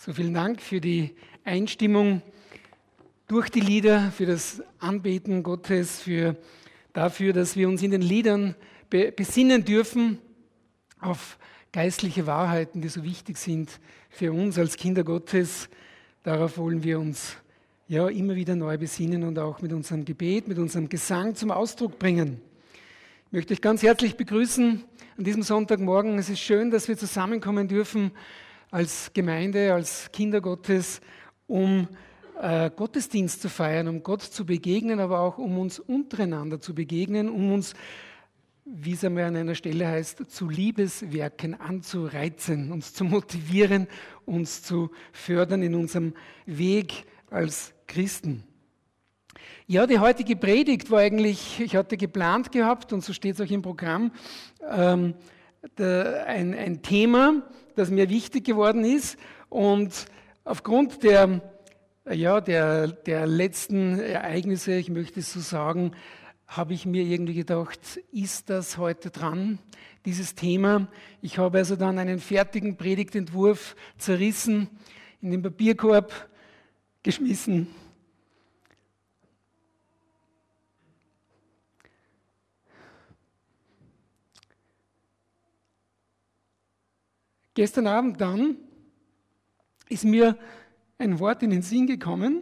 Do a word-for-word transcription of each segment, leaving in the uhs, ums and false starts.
So, vielen Dank für die Einstimmung durch die Lieder, für das Anbeten Gottes, für dafür, dass wir uns in den Liedern be- besinnen dürfen auf geistliche Wahrheiten, die so wichtig sind für uns als Kinder Gottes. Darauf wollen wir uns ja immer wieder neu besinnen und auch mit unserem Gebet, mit unserem Gesang zum Ausdruck bringen. Ich möchte euch ganz herzlich begrüßen an diesem Sonntagmorgen. Es ist schön, dass wir zusammenkommen dürfen als Gemeinde, als Kinder Gottes, um äh, Gottesdienst zu feiern, um Gott zu begegnen, aber auch um uns untereinander zu begegnen, um uns, wie es einmal an einer Stelle heißt, zu Liebeswerken anzureizen, uns zu motivieren, uns zu fördern in unserem Weg als Christen. Ja, die heutige Predigt war eigentlich, ich hatte geplant gehabt, und so steht es auch im Programm, ähm, der, ein, ein Thema, das mir wichtig geworden ist. Und aufgrund der, ja, der, der letzten Ereignisse, ich möchte es so sagen, habe ich mir irgendwie gedacht, ist das heute dran, dieses Thema? Ich habe also dann einen fertigen Predigtentwurf zerrissen, in den Papierkorb geschmissen. Gestern Abend dann ist mir ein Wort in den Sinn gekommen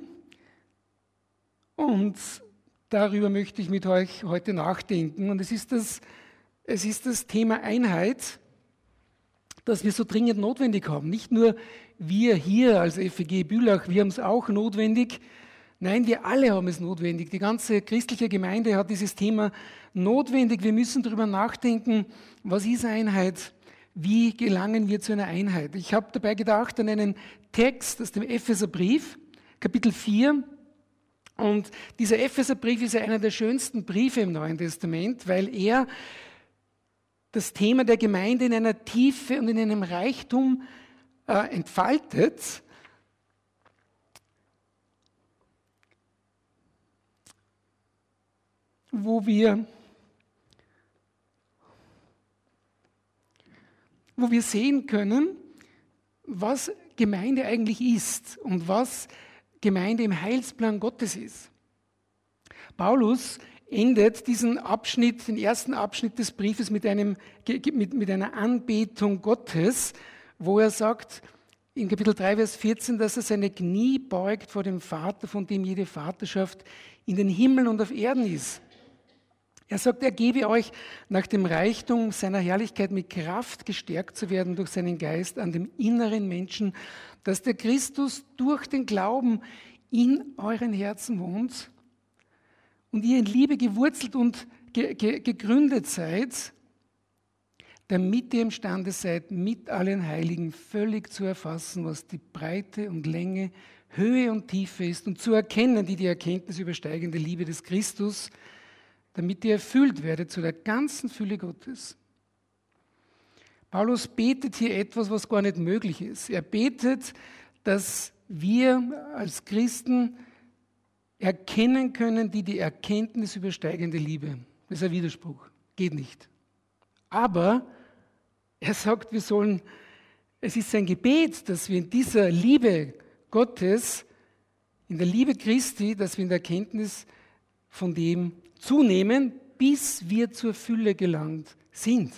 und darüber möchte ich mit euch heute nachdenken. Und es ist das, es ist das Thema Einheit, das wir so dringend notwendig haben. Nicht nur wir hier als F E G Bülach, wir haben es auch notwendig. Nein, wir alle haben es notwendig. Die ganze christliche Gemeinde hat dieses Thema notwendig. Wir müssen darüber nachdenken, was ist Einheit? Wie gelangen wir zu einer Einheit? Ich habe dabei gedacht an einen Text aus dem Epheserbrief, Kapitel vier. Und dieser Epheserbrief ist ja einer der schönsten Briefe im Neuen Testament, weil er das Thema der Gemeinde in einer Tiefe und in einem Reichtum äh, entfaltet. Wo wir wo wir sehen können, was Gemeinde eigentlich ist und was Gemeinde im Heilsplan Gottes ist. Paulus endet diesen Abschnitt, den ersten Abschnitt des Briefes mit, einem, mit, mit einer Anbetung Gottes, wo er sagt, in Kapitel drei, Vers vierzehn, dass er seine Knie beugt vor dem Vater, von dem jede Vaterschaft in den Himmel und auf Erden ist. Er sagt, er gebe euch nach dem Reichtum seiner Herrlichkeit mit Kraft gestärkt zu werden durch seinen Geist an dem inneren Menschen, dass der Christus durch den Glauben in euren Herzen wohnt und ihr in Liebe gewurzelt und ge- ge- gegründet seid, damit ihr imstande seid, mit allen Heiligen völlig zu erfassen, was die Breite und Länge, Höhe und Tiefe ist und zu erkennen, die die Erkenntnis übersteigende Liebe des Christus, damit ihr erfüllt werdet zu der ganzen Fülle Gottes. Paulus betet hier etwas, was gar nicht möglich ist. Er betet, dass wir als Christen erkennen können, die die Erkenntnis übersteigende Liebe. Das ist ein Widerspruch. Geht nicht. Aber er sagt, wir sollen, es ist sein Gebet, dass wir in dieser Liebe Gottes, in der Liebe Christi, dass wir in der Erkenntnis von dem zunehmen, bis wir zur Fülle gelangt sind.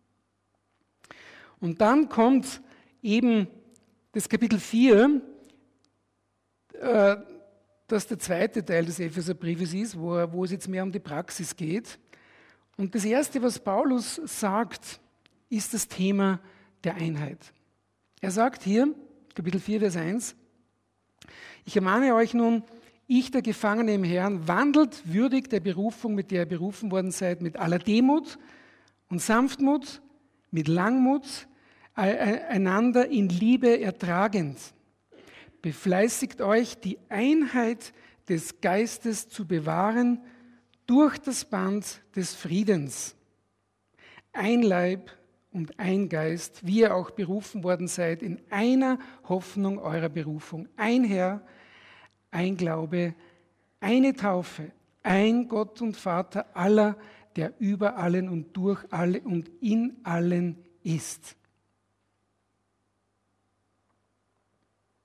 Und dann kommt eben das Kapitel vier, äh, das der zweite Teil des Epheserbriefes ist, wo, wo es jetzt mehr um die Praxis geht. Und das Erste, was Paulus sagt, ist das Thema der Einheit. Er sagt hier, Kapitel vier, Vers eins, ich ermahne euch nun, ich, der Gefangene im Herrn, wandelt würdig der Berufung, mit der ihr berufen worden seid, mit aller Demut und Sanftmut, mit Langmut, einander in Liebe ertragend. Befleißigt euch, die Einheit des Geistes zu bewahren durch das Band des Friedens. Ein Leib und ein Geist, wie ihr auch berufen worden seid, in einer Hoffnung eurer Berufung. Ein Herr, ein Glaube, eine Taufe, ein Gott und Vater aller, der über allen und durch alle und in allen ist.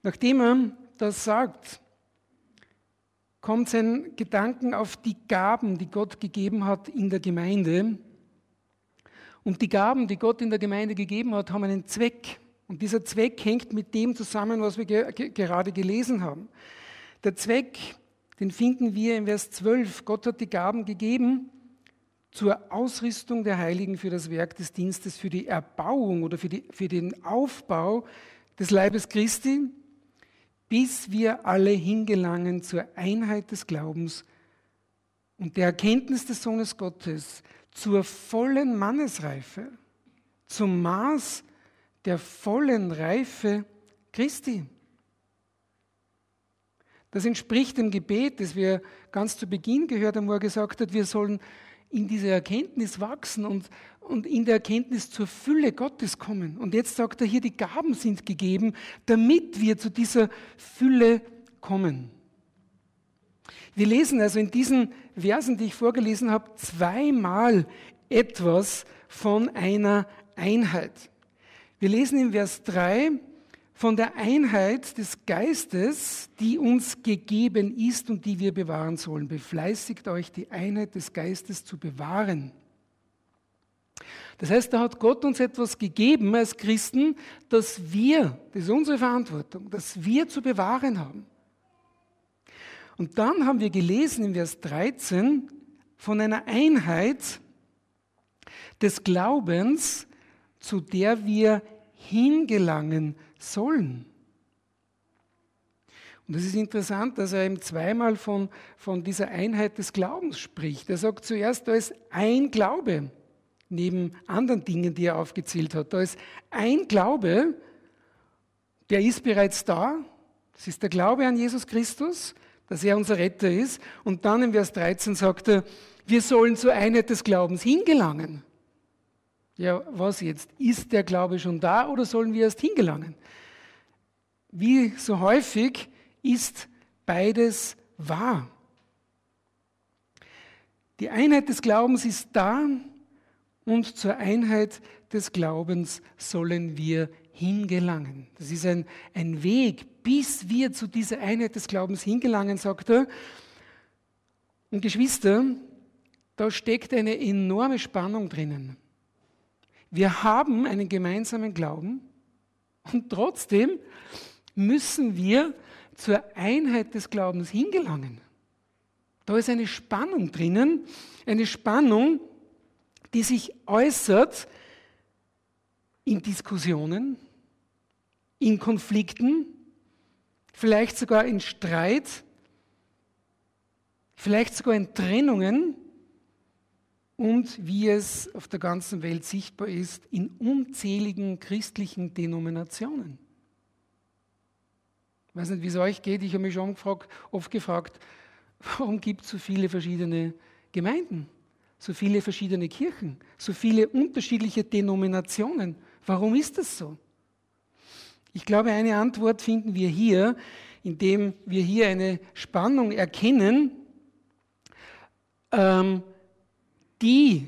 Nachdem er das sagt, kommt sein Gedanken auf die Gaben, die Gott gegeben hat in der Gemeinde. Und die Gaben, die Gott in der Gemeinde gegeben hat, haben einen Zweck. Und dieser Zweck hängt mit dem zusammen, was wir ge- ge- gerade gelesen haben. Der Zweck, den finden wir in Vers zwölf. Gott hat die Gaben gegeben zur Ausrüstung der Heiligen für das Werk des Dienstes, für die Erbauung oder für, die, für den Aufbau des Leibes Christi, bis wir alle hingelangen zur Einheit des Glaubens und der Erkenntnis des Sohnes Gottes, zur vollen Mannesreife, zum Maß der vollen Reife Christi. Das entspricht dem Gebet, das wir ganz zu Beginn gehört haben, wo er gesagt hat, wir sollen in dieser Erkenntnis wachsen und, und in der Erkenntnis zur Fülle Gottes kommen. Und jetzt sagt er hier, die Gaben sind gegeben, damit wir zu dieser Fülle kommen. Wir lesen also in diesen Versen, die ich vorgelesen habe, zweimal etwas von einer Einheit. Wir lesen in Vers drei von der Einheit des Geistes, die uns gegeben ist und die wir bewahren sollen. Befleißigt euch, die Einheit des Geistes zu bewahren. Das heißt, da hat Gott uns etwas gegeben als Christen, das wir, das ist unsere Verantwortung, das wir zu bewahren haben. Und dann haben wir gelesen in Vers dreizehn von einer Einheit des Glaubens, zu der wir hingelangen sollen. Und es ist interessant, dass er eben zweimal von, von dieser Einheit des Glaubens spricht. Er sagt zuerst, da ist ein Glaube, neben anderen Dingen, die er aufgezählt hat. Da ist ein Glaube, der ist bereits da. Das ist der Glaube an Jesus Christus, dass er unser Retter ist. Und dann in Vers dreizehn sagt er, wir sollen zur Einheit des Glaubens hingelangen. Ja, was jetzt? Ist der Glaube schon da oder sollen wir erst hingelangen? Wie so häufig ist beides wahr. Die Einheit des Glaubens ist da und zur Einheit des Glaubens sollen wir hingelangen. Das ist ein, ein Weg, bis wir zu dieser Einheit des Glaubens hingelangen, sagt er. Und Geschwister, da steckt eine enorme Spannung drinnen. Wir haben einen gemeinsamen Glauben und trotzdem müssen wir zur Einheit des Glaubens hingelangen. Da ist eine Spannung drinnen, eine Spannung, die sich äußert in Diskussionen, in Konflikten, vielleicht sogar in Streit, vielleicht sogar in Trennungen und wie es auf der ganzen Welt sichtbar ist, in unzähligen christlichen Denominationen. Ich weiß nicht, wie es euch geht, ich habe mich schon gefragt, oft gefragt, warum gibt es so viele verschiedene Gemeinden, so viele verschiedene Kirchen, so viele unterschiedliche Denominationen? Warum ist das so? Ich glaube, eine Antwort finden wir hier, indem wir hier eine Spannung erkennen, ähm, die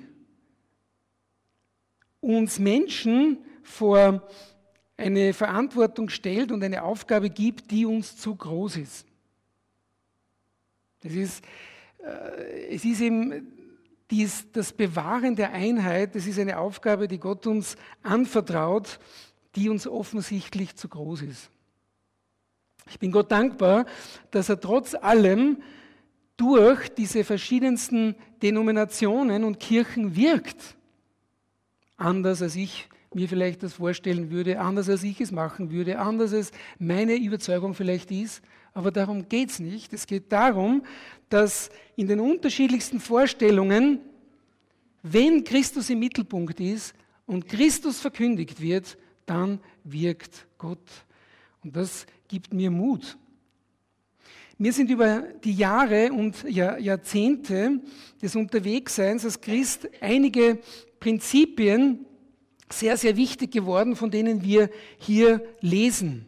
uns Menschen vor eine Verantwortung stellt und eine Aufgabe gibt, die uns zu groß ist. Das ist, äh, es ist eben dies, das Bewahren der Einheit, das ist eine Aufgabe, die Gott uns anvertraut, die uns offensichtlich zu groß ist. Ich bin Gott dankbar, dass er trotz allem durch diese verschiedensten Denominationen und Kirchen wirkt. Anders als ich mir vielleicht das vorstellen würde, anders als ich es machen würde, anders als meine Überzeugung vielleicht ist. Aber darum geht es nicht. Es geht darum, dass in den unterschiedlichsten Vorstellungen, wenn Christus im Mittelpunkt ist und Christus verkündigt wird, dann wirkt Gott. Und das gibt mir Mut. Mir sind über die Jahre und Jahrzehnte des Unterwegsseins als Christ einige Prinzipien sehr, sehr wichtig geworden, von denen wir hier lesen.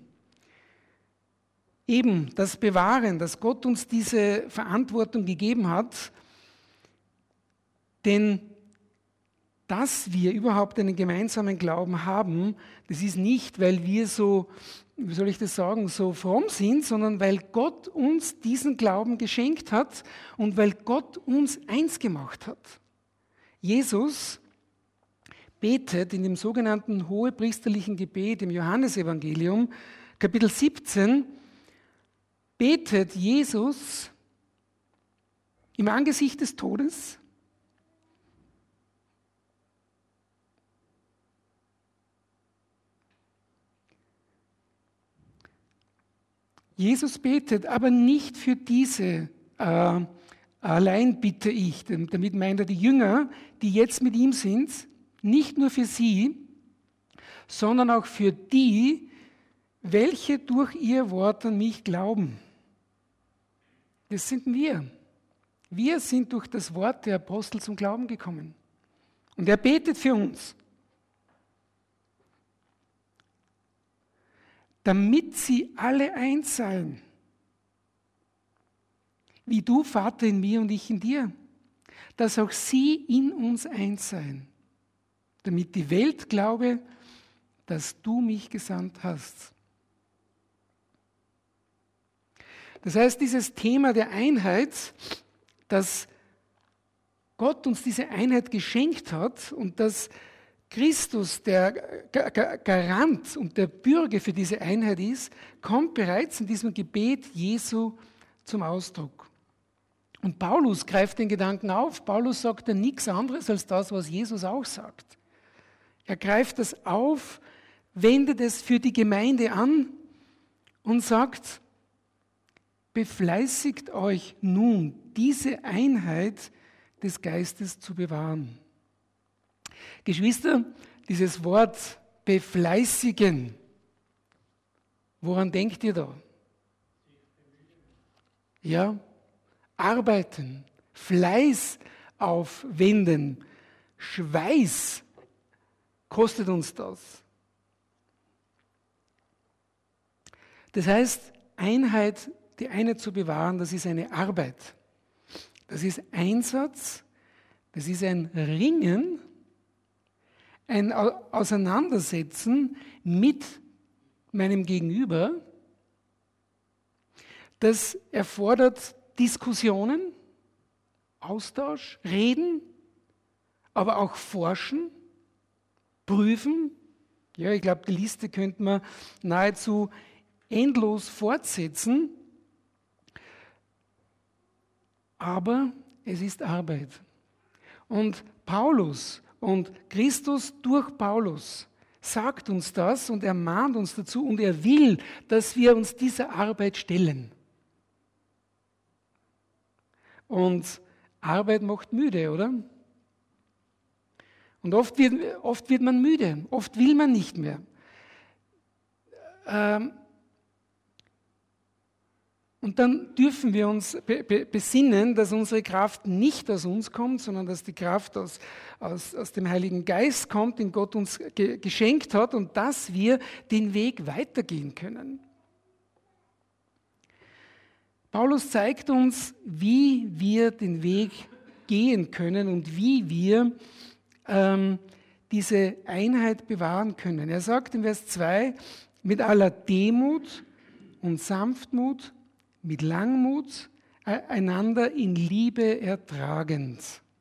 Eben das Bewahren, dass Gott uns diese Verantwortung gegeben hat, denn dass wir überhaupt einen gemeinsamen Glauben haben, das ist nicht, weil wir so, wie soll ich das sagen, so fromm sind, sondern weil Gott uns diesen Glauben geschenkt hat und weil Gott uns eins gemacht hat. Jesus betet in dem sogenannten hohepriesterlichen Gebet im Johannesevangelium, Kapitel siebzehn, betet Jesus im Angesicht des Todes. Jesus betet, aber nicht für diese äh, allein bitte ich. Damit meint er die Jünger, die jetzt mit ihm sind, nicht nur für sie, sondern auch für die, welche durch ihr Wort an mich glauben. Das sind wir. Wir sind durch das Wort der Apostel zum Glauben gekommen. Und er betet für uns. Damit sie alle eins seien. Wie du, Vater, in mir und ich in dir. Dass auch sie in uns eins seien. Damit die Welt glaube, dass du mich gesandt hast. Das heißt, dieses Thema der Einheit, dass Gott uns diese Einheit geschenkt hat und dass Christus der Garant und der Bürger für diese Einheit ist, kommt bereits in diesem Gebet Jesu zum Ausdruck. Und Paulus greift den Gedanken auf. Paulus sagt ja nichts anderes als das, was Jesus auch sagt. Er greift das auf, wendet es für die Gemeinde an und sagt, befleißigt euch nun, diese Einheit des Geistes zu bewahren. Geschwister, dieses Wort befleißigen, woran denkt ihr da? Ja, arbeiten, Fleiß aufwenden, Schweiß kostet uns das. Das heißt, Einheit, die Einheit zu bewahren, das ist eine Arbeit. Das ist Einsatz, das ist ein Ringen, ein Auseinandersetzen mit meinem Gegenüber. Das erfordert Diskussionen, Austausch, Reden, aber auch Forschen, Prüfen. Ja, ich glaube, die Liste könnte man nahezu endlos fortsetzen. Aber es ist Arbeit. Und Paulus und Christus durch Paulus sagt uns das und er mahnt uns dazu und er will, dass wir uns dieser Arbeit stellen. Und Arbeit macht müde, oder? Und oft wird, oft wird man müde, oft will man nicht mehr. Ähm, Und dann dürfen wir uns be- be- besinnen, dass unsere Kraft nicht aus uns kommt, sondern dass die Kraft aus, aus, aus dem Heiligen Geist kommt, den Gott uns ge- geschenkt hat und dass wir den Weg weitergehen können. Paulus zeigt uns, wie wir den Weg gehen können und wie wir ähm, diese Einheit bewahren können. Er sagt in Vers zwei, mit aller Demut und Sanftmut, mit Langmut, einander in Liebe ertragend.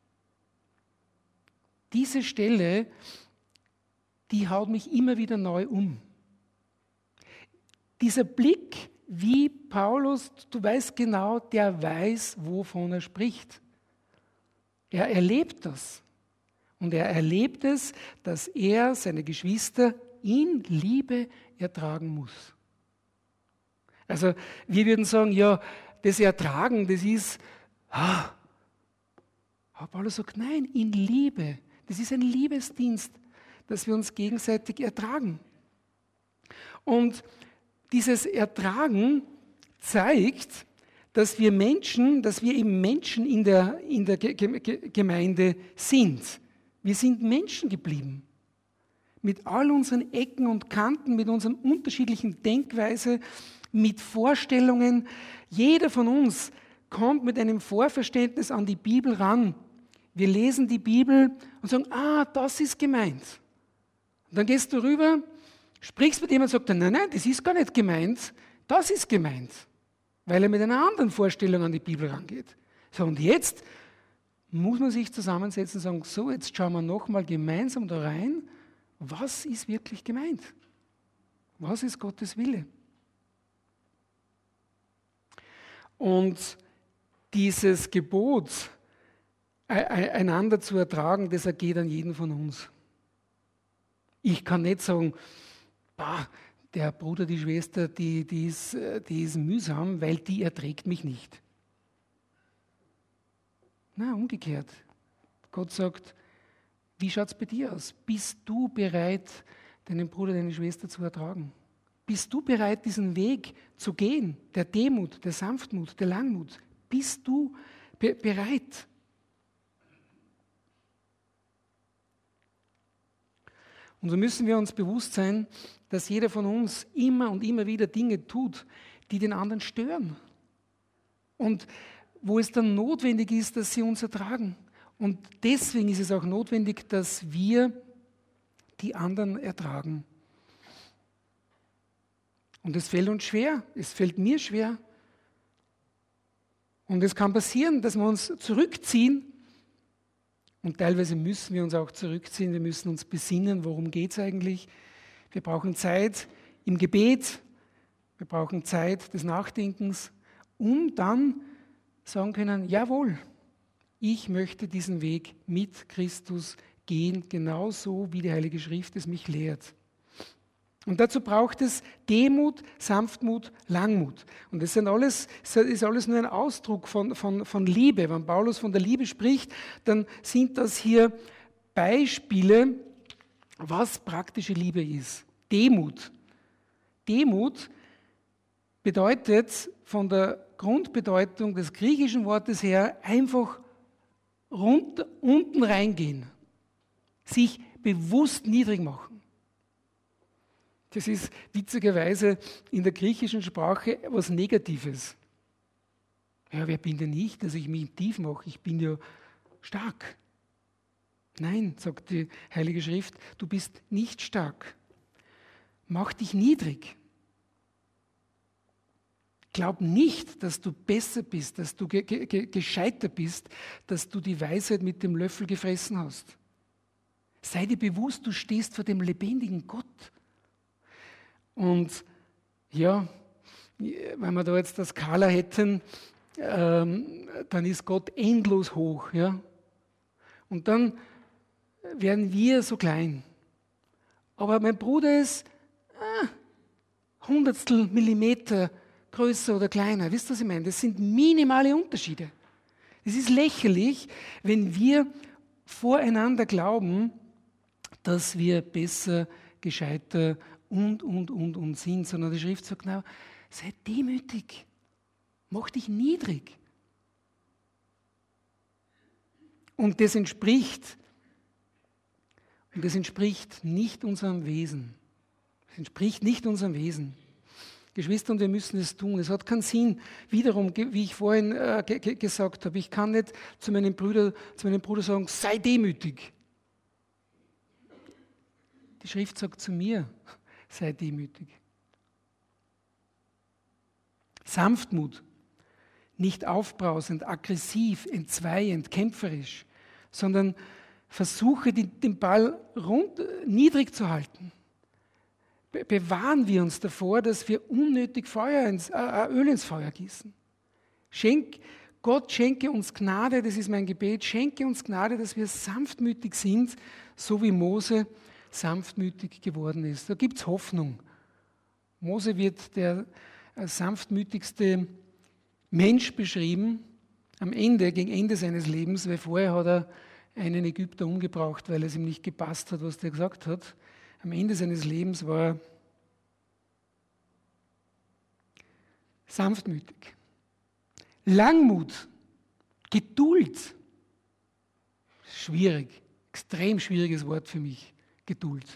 Diese Stelle, die haut mich immer wieder neu um. Dieser Blick, wie Paulus, du weißt genau, der weiß, wovon er spricht. Er erlebt das. Und er erlebt es, dass er seine Geschwister in Liebe ertragen muss. Also wir würden sagen, ja, das Ertragen, das ist, ah. Aber Paulus sagt, nein, in Liebe. Das ist ein Liebesdienst, dass wir uns gegenseitig ertragen. Und dieses Ertragen zeigt, dass wir Menschen, dass wir eben Menschen in der, in der Ge- Ge- Gemeinde sind. Wir sind Menschen geblieben. Mit all unseren Ecken und Kanten, mit unseren unterschiedlichen Denkweise, mit Vorstellungen. Jeder von uns kommt mit einem Vorverständnis an die Bibel ran, Wir lesen die Bibel und sagen, ah, das ist gemeint. Und dann gehst du rüber, sprichst mit jemandem und sagst, nein, nein, das ist gar nicht gemeint, das ist gemeint. Weil er mit einer anderen Vorstellung an die Bibel rangeht. So, und jetzt muss man sich zusammensetzen und sagen, so, jetzt schauen wir nochmal gemeinsam da rein, was ist wirklich gemeint? Was ist Gottes Wille? Und dieses Gebot, einander zu ertragen, das ergeht an jeden von uns. Ich kann nicht sagen, bah, der Bruder, die Schwester, die, die, ist, die ist mühsam, weil die erträgt mich nicht. Na, umgekehrt. Gott sagt, wie schaut es bei dir aus? Bist du bereit, deinen Bruder, deine Schwester zu ertragen? Bist du bereit, diesen Weg zu gehen? Der Demut, der Sanftmut, der Langmut. Bist du be- bereit? Und so müssen wir uns bewusst sein, dass jeder von uns immer und immer wieder Dinge tut, die den anderen stören. Und wo es dann notwendig ist, dass sie uns ertragen. Und deswegen ist es auch notwendig, dass wir die anderen ertragen. Und es fällt uns schwer, es fällt mir schwer. Und es kann passieren, dass wir uns zurückziehen. Und teilweise müssen wir uns auch zurückziehen, wir müssen uns besinnen, worum geht es eigentlich. Wir brauchen Zeit im Gebet, wir brauchen Zeit des Nachdenkens, um dann sagen können, jawohl, ich möchte diesen Weg mit Christus gehen, genauso wie die Heilige Schrift es mich lehrt. Und dazu braucht es Demut, Sanftmut, Langmut. Und das sind alles, das ist alles nur ein Ausdruck von, von, von Liebe. Wenn Paulus von der Liebe spricht, dann sind das hier Beispiele, was praktische Liebe ist. Demut. Demut bedeutet von der Grundbedeutung des griechischen Wortes her einfach runter, unten reingehen, sich bewusst niedrig machen. Das ist witzigerweise in der griechischen Sprache was Negatives. Ja, wer bin denn ich, dass ich mich tief mache? Ich bin ja stark. Nein, sagt die Heilige Schrift, du bist nicht stark. Mach dich niedrig. Glaub nicht, dass du besser bist, dass du ge- ge- gescheiter bist, dass du die Weisheit mit dem Löffel gefressen hast. Sei dir bewusst, du stehst vor dem lebendigen Gott. Und ja, wenn wir da jetzt das Skala hätten, ähm, dann ist Gott endlos hoch. Ja? Und dann werden wir so klein. Aber mein Bruder ist ah, Hundertstel Millimeter größer oder kleiner. Wisst ihr, was ich meine? Das sind minimale Unterschiede. Es ist lächerlich, wenn wir voreinander glauben, dass wir besser, gescheiter und, und, und, und sind, sondern die Schrift sagt, na, sei demütig, mach dich niedrig. Und das entspricht, und das entspricht nicht unserem Wesen. Das entspricht nicht unserem Wesen. Geschwister, und wir müssen es tun. Es hat keinen Sinn, wiederum, wie ich vorhin äh, ge- ge- gesagt habe, ich kann nicht zu meinem Bruder, zu meinem Bruder sagen, sei demütig. Die Schrift sagt zu mir, sei demütig. Sanftmut, nicht aufbrausend, aggressiv, entzweiend, kämpferisch, sondern versuche, den Ball rund, niedrig zu halten. Be- bewahren wir uns davor, dass wir unnötig Feuer ins, äh, Öl ins Feuer gießen. Schenk, Gott schenke uns Gnade, das ist mein Gebet, schenke uns Gnade, dass wir sanftmütig sind, so wie Mose sanftmütig geworden ist. Da gibt es Hoffnung. Mose wird der sanftmütigste Mensch beschrieben, am Ende, gegen Ende seines Lebens, weil vorher hat er einen Ägypter umgebracht, weil es ihm nicht gepasst hat, was der gesagt hat. Am Ende seines Lebens war er sanftmütig. Langmut, Geduld, schwierig, extrem schwieriges Wort für mich. Geduld.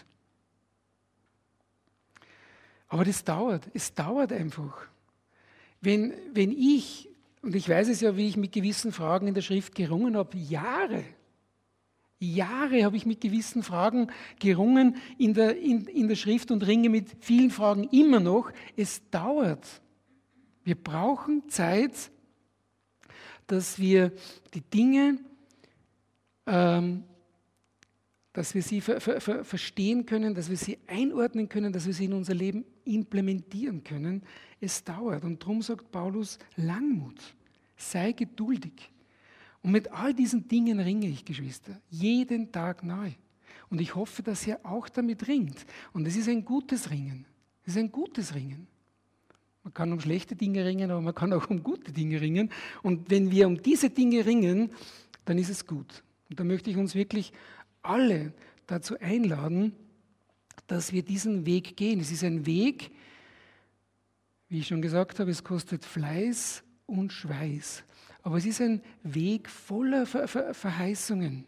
Aber das dauert, es dauert einfach. Wenn, wenn ich, und ich weiß es ja, wie ich mit gewissen Fragen in der Schrift gerungen habe, Jahre, Jahre habe ich mit gewissen Fragen gerungen in der, in, in der Schrift und ringe mit vielen Fragen immer noch. Es dauert. Wir brauchen Zeit, dass wir die Dinge, ähm, dass wir sie ver, ver, ver, verstehen können, dass wir sie einordnen können, dass wir sie in unser Leben implementieren können. Es dauert. Und darum sagt Paulus, Langmut, sei geduldig. Und mit all diesen Dingen ringe ich, Geschwister, jeden Tag neu. Und ich hoffe, dass ihr auch damit ringt. Und es ist ein gutes Ringen. Es ist ein gutes Ringen. Man kann um schlechte Dinge ringen, aber man kann auch um gute Dinge ringen. Und wenn wir um diese Dinge ringen, dann ist es gut. Und da möchte ich uns wirklich alle dazu einladen, dass wir diesen Weg gehen. Es ist ein Weg, wie ich schon gesagt habe, es kostet Fleiß und Schweiß. Aber es ist ein Weg voller Ver- Ver- Verheißungen.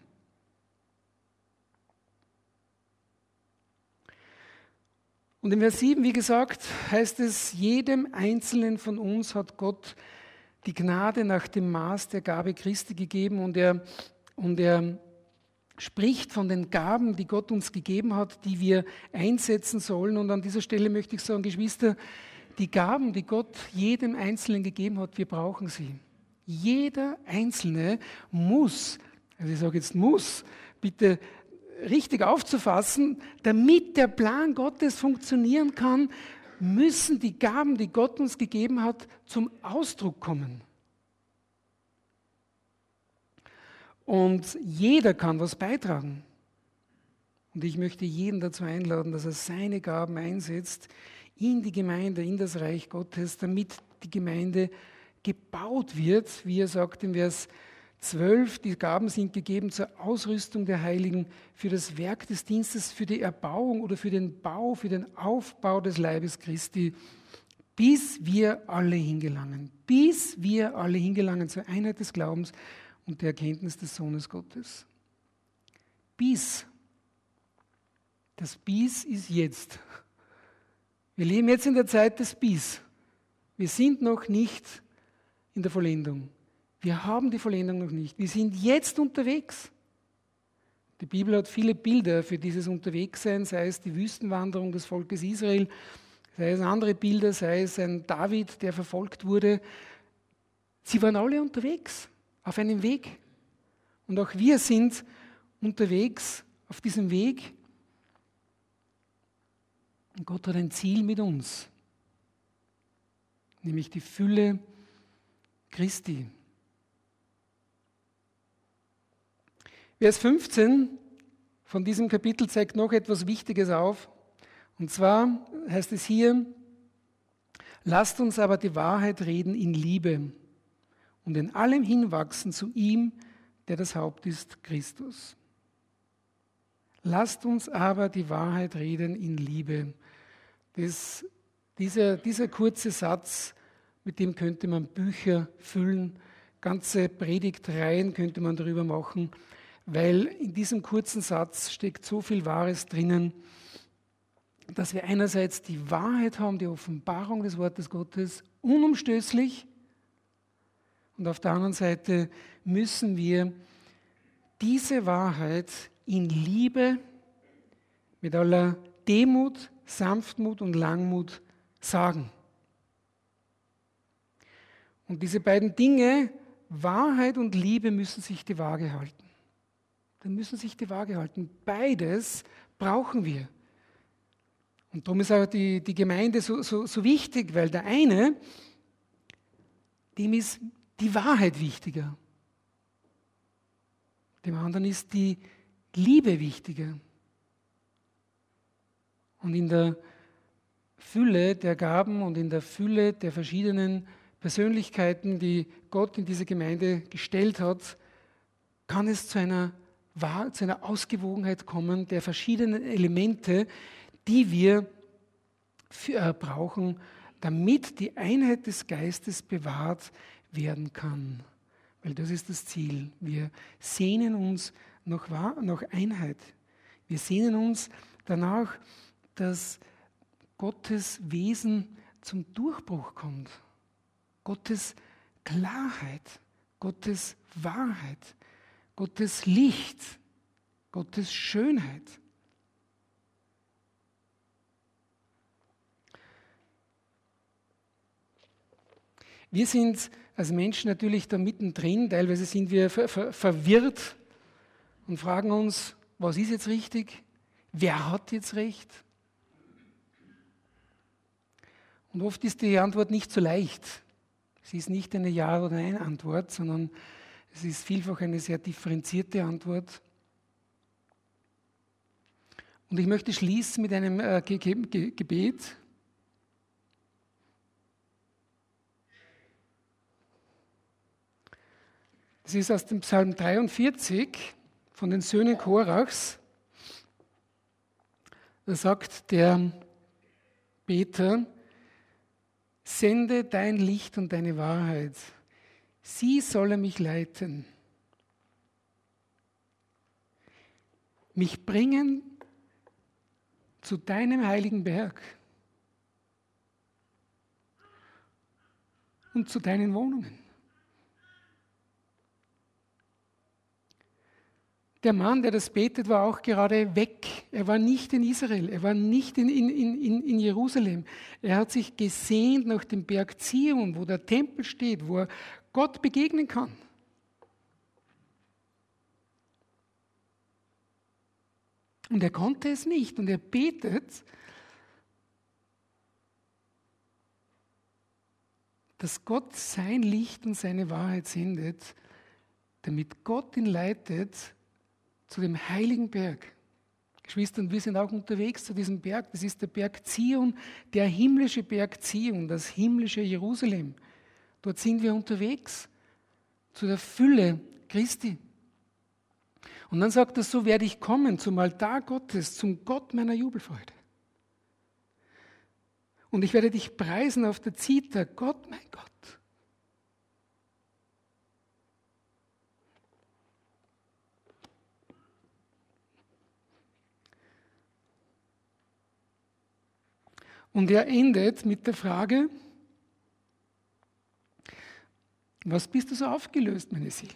Und in Vers sieben, wie gesagt, heißt es, jedem Einzelnen von uns hat Gott die Gnade nach dem Maß der Gabe Christi gegeben und er, und er spricht von den Gaben, die Gott uns gegeben hat, die wir einsetzen sollen. Und an dieser Stelle möchte ich sagen, Geschwister, die Gaben, die Gott jedem Einzelnen gegeben hat, wir brauchen sie. Jeder Einzelne muss, also ich sage jetzt muss, bitte richtig aufzufassen, damit der Plan Gottes funktionieren kann, müssen die Gaben, die Gott uns gegeben hat, zum Ausdruck kommen. Und jeder kann was beitragen. Und ich möchte jeden dazu einladen, dass er seine Gaben einsetzt in die Gemeinde, in das Reich Gottes, damit die Gemeinde gebaut wird, wie er sagt in Vers zwölf, die Gaben sind gegeben zur Ausrüstung der Heiligen, für das Werk des Dienstes, für die Erbauung oder für den Bau, für den Aufbau des Leibes Christi, bis wir alle hingelangen, bis wir alle hingelangen zur Einheit des Glaubens und der Erkenntnis des Sohnes Gottes. Bis. Das Bis ist jetzt. Wir leben jetzt in der Zeit des Bis. Wir sind noch nicht in der Vollendung. Wir haben die Vollendung noch nicht. Wir sind jetzt unterwegs. Die Bibel hat viele Bilder für dieses Unterwegssein, sei es die Wüstenwanderung des Volkes Israel, sei es andere Bilder, sei es ein David, der verfolgt wurde. Sie waren alle unterwegs, auf einem Weg. Und auch wir sind unterwegs auf diesem Weg. Und Gott hat ein Ziel mit uns, nämlich die Fülle Christi. Vers fünfzehn von diesem Kapitel zeigt noch etwas Wichtiges auf. Und zwar heißt es hier, lasst uns aber die Wahrheit reden in Liebe und in allem hinwachsen zu ihm, der das Haupt ist, Christus. Lasst uns aber die Wahrheit reden in Liebe. Das, dieser, dieser kurze Satz, mit dem könnte man Bücher füllen, ganze Predigtreihen könnte man darüber machen, weil in diesem kurzen Satz steckt so viel Wahres drinnen, dass wir einerseits die Wahrheit haben, die Offenbarung des Wortes Gottes, unumstößlich, und auf der anderen Seite müssen wir diese Wahrheit in Liebe, mit aller Demut, Sanftmut und Langmut sagen. Und diese beiden Dinge, Wahrheit und Liebe, müssen sich die Waage halten. Dann müssen sich die Waage halten. Beides brauchen wir. Und darum ist auch die, die Gemeinde so, so, so wichtig, weil der eine, dem ist die Wahrheit wichtiger. Dem anderen ist die Liebe wichtiger. Und in der Fülle der Gaben und in der Fülle der verschiedenen Persönlichkeiten, die Gott in diese Gemeinde gestellt hat, kann es zu einer, zu einer Ausgewogenheit kommen der verschiedenen Elemente, die wir für, brauchen, damit die Einheit des Geistes bewahrt werden kann. Weil das ist das Ziel. Wir sehnen uns nach, nach Einheit. Wir sehnen uns danach, dass Gottes Wesen zum Durchbruch kommt. Gottes Klarheit, Gottes Wahrheit, Gottes Licht Gottes Schönheit. Wir sind als Menschen natürlich da mittendrin, teilweise sind wir ver ver verwirrt und fragen uns, was ist jetzt richtig? Wer hat jetzt recht? Und oft ist die Antwort nicht so leicht. Es ist nicht eine Ja- oder Nein-Antwort, sondern es ist vielfach eine sehr differenzierte Antwort. Und ich möchte schließen mit einem äh, Ge Ge Gebet. Das ist aus dem Psalm dreiundvierzig von den Söhnen Korachs. Da sagt der Beter: Sende dein Licht und deine Wahrheit. Sie solle mich leiten, mich bringen zu deinem heiligen Berg und zu deinen Wohnungen. Der Mann, der das betet, war auch gerade weg. Er war nicht in Israel, er war nicht in, in, in, in Jerusalem. Er hat sich gesehnt nach dem Berg Zion, wo der Tempel steht, wo er Gott begegnen kann. Und er konnte es nicht. Und er betet, dass Gott sein Licht und seine Wahrheit sendet, damit Gott ihn leitet zu dem heiligen Berg. Geschwister, und wir sind auch unterwegs zu diesem Berg. Das ist der Berg Zion, der himmlische Berg Zion, das himmlische Jerusalem. Dort sind wir unterwegs zu der Fülle Christi. Und dann sagt er, so werde ich kommen zum Altar Gottes, zum Gott meiner Jubelfreude. Und ich werde dich preisen auf der Zither, Gott, mein Gott. Und er endet mit der Frage, was bist du so aufgelöst, meine Seele?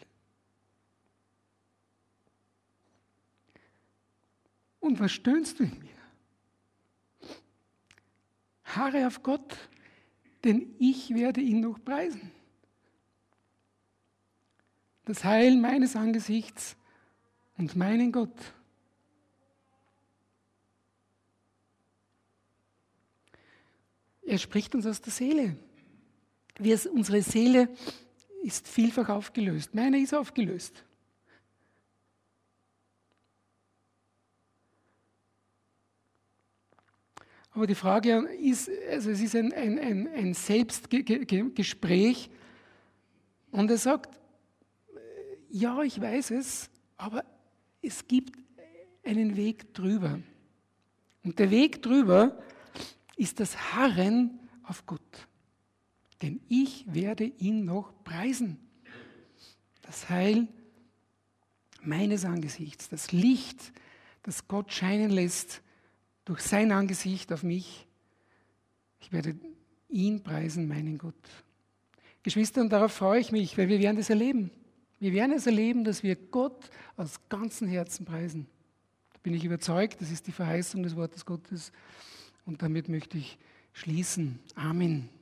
Und was stöhnst du in mir? Harre auf Gott, denn ich werde ihn noch preisen. Das Heil meines Angesichts und meinen Gott. Er spricht uns aus der Seele. Wir, unsere Seele ist vielfach aufgelöst. Meine ist aufgelöst. Aber die Frage ist, also es ist ein, ein, ein, ein Selbstgespräch. Und er sagt, ja, ich weiß es, aber es gibt einen Weg drüber. Und der Weg drüber ist das Harren auf Gott. Denn ich werde ihn noch preisen. Das Heil meines Angesichts, das Licht, das Gott scheinen lässt durch sein Angesicht auf mich. Ich werde ihn preisen, meinen Gott. Geschwister, und darauf freue ich mich, weil wir werden es erleben. Wir werden es erleben, dass wir Gott aus ganzem Herzen preisen. Da bin ich überzeugt, das ist die Verheißung des Wortes Gottes. Und damit möchte ich schließen. Amen.